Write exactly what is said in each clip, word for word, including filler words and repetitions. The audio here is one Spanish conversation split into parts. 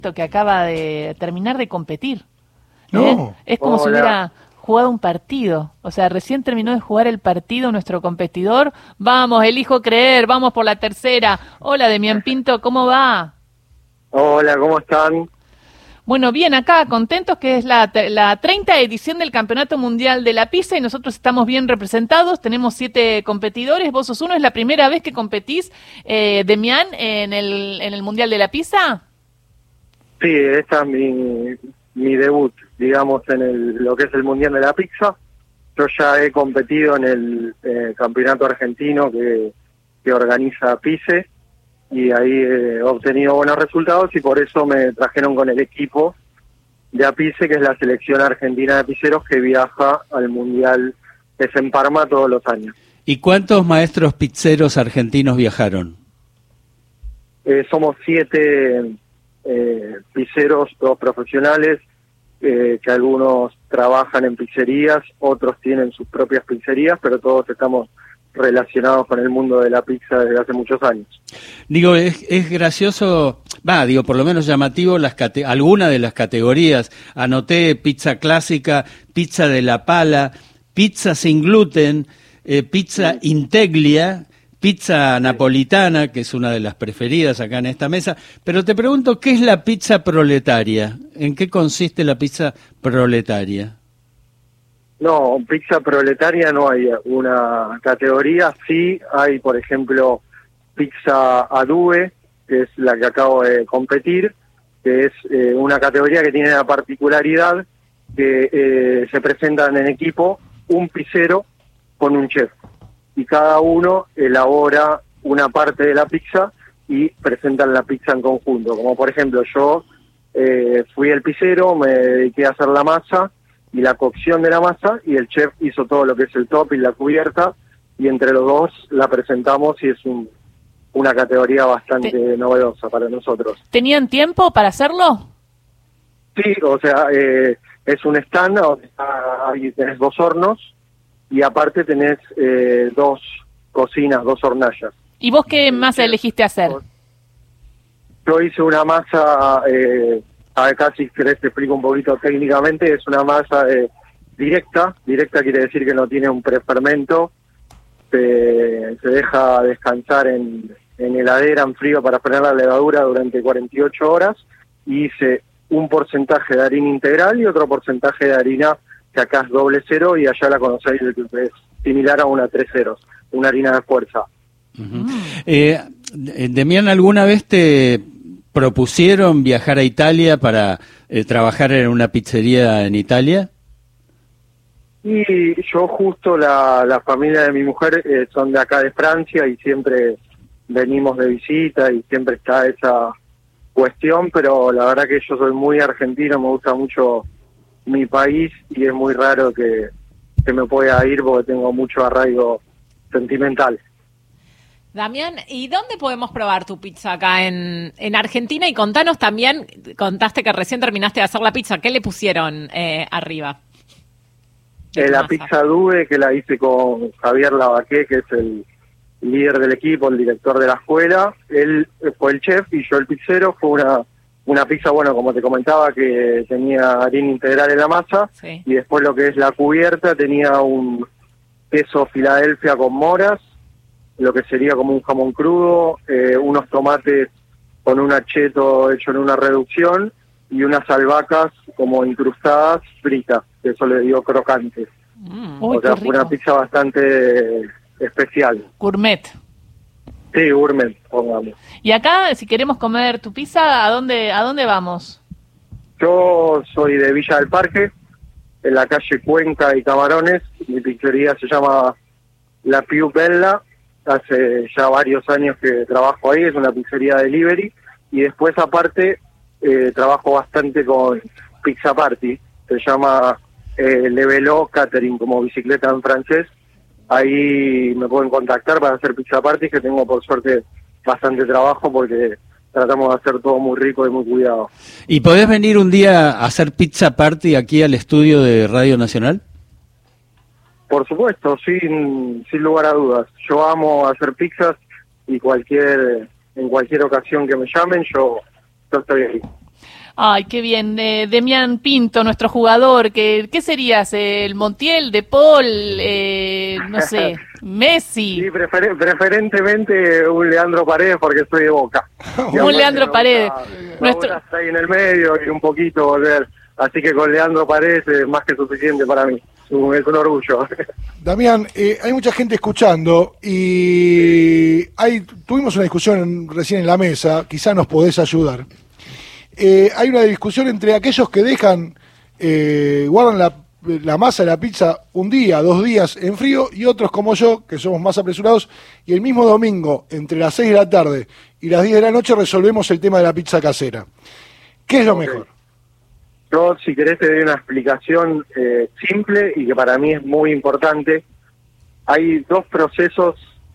que acaba de terminar de competir. No. ¿Eh? Es como Hola. si hubiera jugado un partido. O sea, recién terminó de jugar el partido nuestro competidor. Vamos, elijo creer, vamos por la tercera. Hola, Demián Pinto, ¿cómo va? Hola, ¿cómo están? Bueno, bien, acá contentos que es la, la treinta edición del Campeonato Mundial de la Pizza y nosotros estamos bien representados, tenemos siete competidores, vos sos uno, ¿es la primera vez que competís, eh, Demián, en el, en el Mundial de la Pizza? Sí, esta es mi, mi debut, digamos, en el, lo que es el Mundial de la Pizza. Yo ya he competido en el eh, campeonato argentino que, que organiza PICE, y ahí he obtenido buenos resultados y por eso me trajeron con el equipo de APICE, que es la selección argentina de pizzeros que viaja al Mundial que se en Parma todos los años. ¿Y cuántos maestros pizzeros argentinos viajaron? Eh, somos siete eh, pizzeros, todos profesionales, eh, que algunos trabajan en pizzerías, otros tienen sus propias pizzerías, pero todos estamos relacionados con el mundo de la pizza desde hace muchos años. Digo, es, es gracioso, va, digo, por lo menos llamativo, las cate- alguna de las categorías. Anoté pizza clásica, pizza de la pala, pizza sin gluten, eh, pizza integlia, pizza napolitana, que es una de las preferidas acá en esta mesa. Pero te pregunto, ¿qué es la pizza proletaria? ¿En qué consiste la pizza proletaria? No, pizza proletaria no hay una categoría, sí hay, por ejemplo, pizza Adue, que es la que acabo de competir, que es eh, una categoría que tiene la particularidad que eh, se presentan en equipo un pizzero con un chef, y cada uno elabora una parte de la pizza y presentan la pizza en conjunto, como por ejemplo yo eh, fui el pizzero, me dediqué a hacer la masa y la cocción de la masa, y el chef hizo todo lo que es el top y la cubierta, y entre los dos la presentamos y es un, una categoría bastante Te... novedosa para nosotros. ¿Tenían tiempo para hacerlo? Sí, o sea, eh, es un stand donde está, ahí tenés dos hornos y aparte tenés eh, dos cocinas, dos hornallas. ¿Y vos qué masa Sí. elegiste hacer? Yo hice una masa... Eh, acá si querés te explico un poquito técnicamente, es una masa eh, directa, directa quiere decir que no tiene un prefermento, se, se deja descansar en, en heladera, en frío para frenar la levadura durante cuarenta y ocho horas, y hice un porcentaje de harina integral y otro porcentaje de harina que acá es doble cero y allá la conocéis, que es similar a una tres ceros, una harina de fuerza. Uh-huh. Mm. eh, Demián, ¿alguna vez te propusieron viajar a Italia para eh, trabajar en una pizzería en Italia? Y yo justo, la, la familia de mi mujer eh, son de acá de Francia y siempre venimos de visita y siempre está esa cuestión, pero la verdad que yo soy muy argentino, me gusta mucho mi país y es muy raro que, que me pueda ir porque tengo mucho arraigo sentimental. Damián, ¿y dónde podemos probar tu pizza acá en, en Argentina? Y contanos también, contaste que recién terminaste de hacer la pizza, ¿qué le pusieron eh, arriba? Eh, la pizza Due, que la hice con Javier Lavaqué, que es el líder del equipo, el director de la escuela. Él fue el chef y yo el pizzero. Fue una, una pizza, bueno, como te comentaba, que tenía harina integral en la masa. Sí. Y después lo que es la cubierta tenía un queso Filadelfia con moras, lo que sería como un jamón crudo, eh, unos tomates con un acheto hecho en una reducción y unas albahacas como incrustadas fritas, que eso le dio crocante. Mm. Uy, o sea, qué fue una rico. pizza bastante especial. Gourmet. Sí, gourmet, pongamos. Y acá, si queremos comer tu pizza, ¿a dónde, a dónde vamos? Yo soy de Villa del Parque, en la calle Cuenca y Camarones. Mi pizzería se llama La Più Bella. Hace ya varios años que trabajo ahí, es una pizzería delivery. Y después, aparte, eh, trabajo bastante con Pizza Party. Se llama eh, Levelo Catering, como bicicleta en francés. Ahí me pueden contactar para hacer Pizza Party, que tengo por suerte bastante trabajo porque tratamos de hacer todo muy rico y muy cuidado. ¿Y podés venir un día a hacer Pizza Party aquí al estudio de Radio Nacional? Por supuesto, sin, sin lugar a dudas. Yo amo hacer pizzas y cualquier en cualquier ocasión que me llamen, yo, yo estoy ahí. Ay, qué bien. Eh, Demián Pinto, nuestro jugador, que, ¿qué serías? ¿El Montiel, De Paul, eh, no sé, Messi? Sí, prefer preferentemente un Leandro Paredes porque soy de Boca. Un Leandro Paredes. Nuestro... está ahí en el medio y un poquito volver. Así que con Leandro Paredes es más que suficiente para mí. Es un, es un orgullo. Damián, eh, hay mucha gente escuchando y hay, tuvimos una discusión recién en la mesa, quizá nos podés ayudar. Eh, hay una discusión entre aquellos que dejan, eh, guardan la, la masa de la pizza un día, dos días en frío, y otros como yo, que somos más apresurados, y el mismo domingo, entre las seis de la tarde y las diez de la noche, resolvemos el tema de la pizza casera. ¿Qué es lo okay. mejor? Yo, si querés, te doy una explicación eh, simple y que para mí es muy importante. Hay dos procesos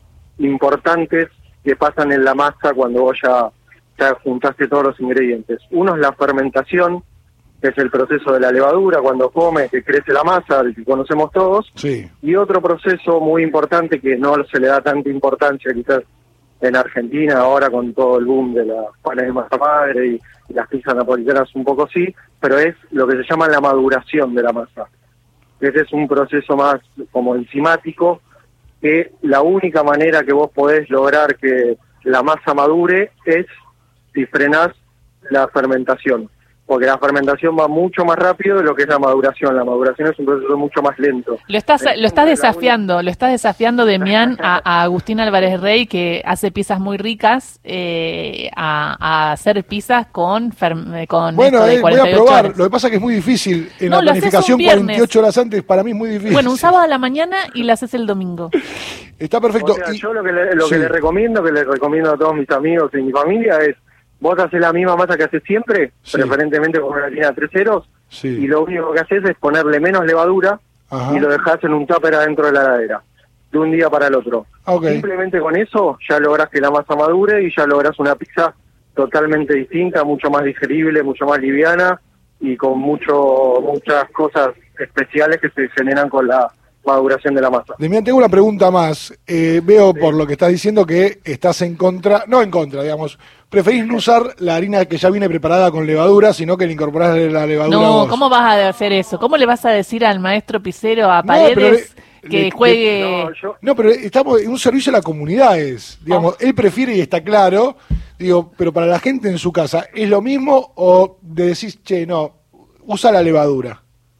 importantes que pasan en la masa cuando vos ya, ya juntaste todos los ingredientes. Uno es la fermentación, que es el proceso de la levadura, cuando come, que crece la masa, el que conocemos todos. Sí. Y otro proceso muy importante que no se le da tanta importancia quizás en Argentina ahora con todo el boom de las panes de masa madre y, y las pizzas napolitanas un poco sí, pero es lo que se llama la maduración de la masa. Ese es un proceso más como enzimático, que la única manera que vos podés lograr que la masa madure es si frenás la fermentación, porque la fermentación va mucho más rápido de lo que es la maduración. La maduración es un proceso mucho más lento. Lo estás, lo estás desafiando, lo estás desafiando, Demián, a, a Agustín Álvarez Rey, que hace pizzas muy ricas, eh, a, a hacer pizzas con, con bueno, esto de eh, cuarenta y ocho voy a probar. horas. Lo que pasa es que es muy difícil. En no, la planificación cuarenta y ocho horas antes, para mí es muy difícil. Bueno, un sábado a la mañana y la haces el domingo. Está perfecto. O sea, y... yo lo que le, lo sí. que le recomiendo, que le recomiendo a todos mis amigos y mi familia es: vos haces la misma masa que haces siempre, sí. preferentemente con una harina tres ceros, sí. y lo único que haces es ponerle menos levadura. Ajá. Y lo dejás en un tupper adentro de la heladera, de un día para el otro. Okay. Simplemente con eso ya lográs que la masa madure y ya lográs una pizza totalmente distinta, mucho más digerible, mucho más liviana y con mucho muchas cosas especiales que se generan con la maduración de la masa. Demián, tengo una pregunta más. Eh, veo sí. por lo que estás diciendo que estás en contra, no en contra, digamos, preferís no usar la harina que ya viene preparada con levadura, sino que le incorporás la levadura. No, vos. ¿cómo vas a hacer eso? ¿Cómo le vas a decir al maestro pizzero, a Paredes, no, que le, juegue? Le, no, yo... no, pero estamos en un servicio a la comunidad, es, digamos, oh. él prefiere y está claro, digo, pero para la gente en su casa, ¿es lo mismo o de decir, che, no, usa la levadura?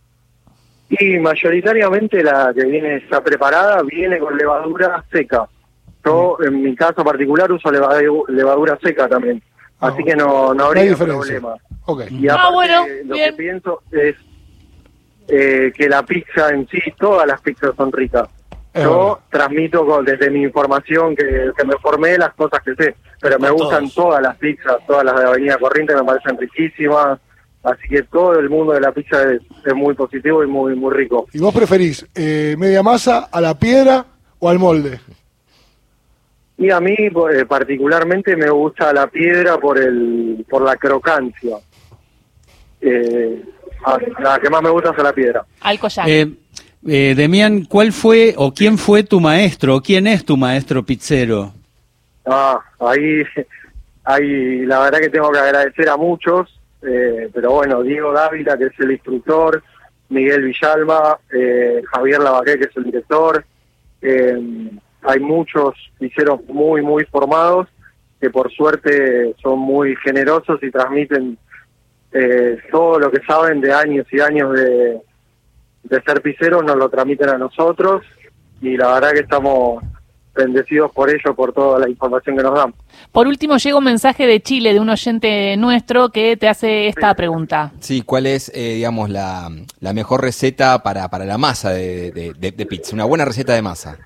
Y mayoritariamente la que viene ya preparada viene con levadura seca. Yo, en mi caso particular, uso levadura seca también. Ah, así que no, no habría no problema. Okay. Y aparte, ah, bueno, lo bien. que pienso es eh, que la pizza en sí, todas las pizzas son ricas. Es Yo bueno. transmito con, desde mi información que, que me formé las cosas que sé, pero me gustan todos. todas las pizzas, todas las de Avenida Corrientes me parecen riquísimas. Así que todo el mundo de la pizza es, es muy positivo y muy muy rico. ¿Y vos preferís eh, media masa, a la piedra o al molde? Y a mí eh, particularmente me gusta la piedra por el por la crocancia. Eh, la que más me gusta es la piedra. Al collar. Eh, eh, Demián, ¿cuál fue o quién fue tu maestro o quién es tu maestro pizzero? Ah, ahí, ahí la verdad que tengo que agradecer a muchos. Eh, pero bueno, Diego Dávila, que es el instructor, Miguel Villalba, eh, Javier Lavaqué, que es el director. Eh, hay muchos pizzeros muy, muy formados que por suerte son muy generosos y transmiten eh, todo lo que saben de años y años de, de ser pizzeros, nos lo transmiten a nosotros y la verdad que estamos bendecidos por ello, por toda la información que nos dan. Por último, llega un mensaje de Chile, de un oyente nuestro, que te hace esta pregunta. Sí, ¿cuál es, eh, digamos, la, la mejor receta para, para la masa de, de, de, de pizza? Una buena receta de masa.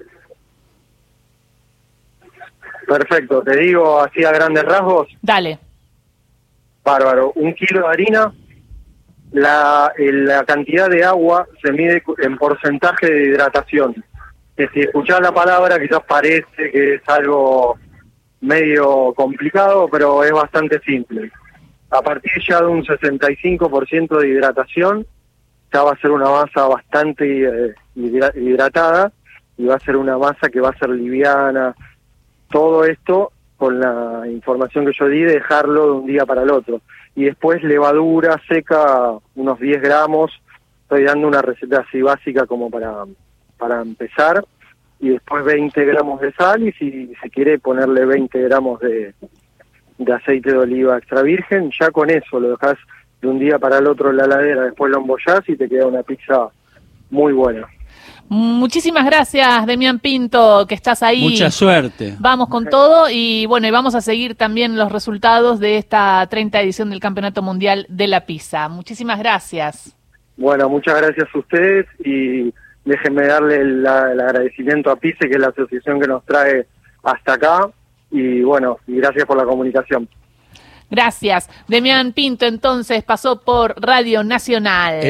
Perfecto, te digo así a grandes rasgos. Dale. Bárbaro, un kilo de harina, la, la cantidad de agua se mide en porcentaje de hidratación. Que si escuchás la palabra quizás parece que es algo medio complicado, pero es bastante simple. A partir ya de un sesenta y cinco por ciento de hidratación, ya va a ser una masa bastante eh, hidratada y va a ser una masa que va a ser liviana. Todo esto con la información que yo di de dejarlo de un día para el otro. y después levadura seca, unos diez gramos. Estoy dando una receta así básica como para, para empezar, y después veinte gramos de sal, y si se quiere ponerle veinte gramos de, de aceite de oliva extra virgen, ya con eso lo dejas de un día para el otro en la heladera, después lo embollás y te queda una pizza muy buena. Muchísimas gracias, Demián Pinto, que estás ahí. Mucha suerte. Vamos con todo y bueno, y vamos a seguir también los resultados de esta treinta edición del Campeonato Mundial de la Pizza. Muchísimas gracias. Bueno, muchas gracias a ustedes y déjenme darle el, el agradecimiento a PICE, que es la asociación que nos trae hasta acá, y bueno, y gracias por la comunicación. Gracias. Demián Pinto entonces pasó por Radio Nacional.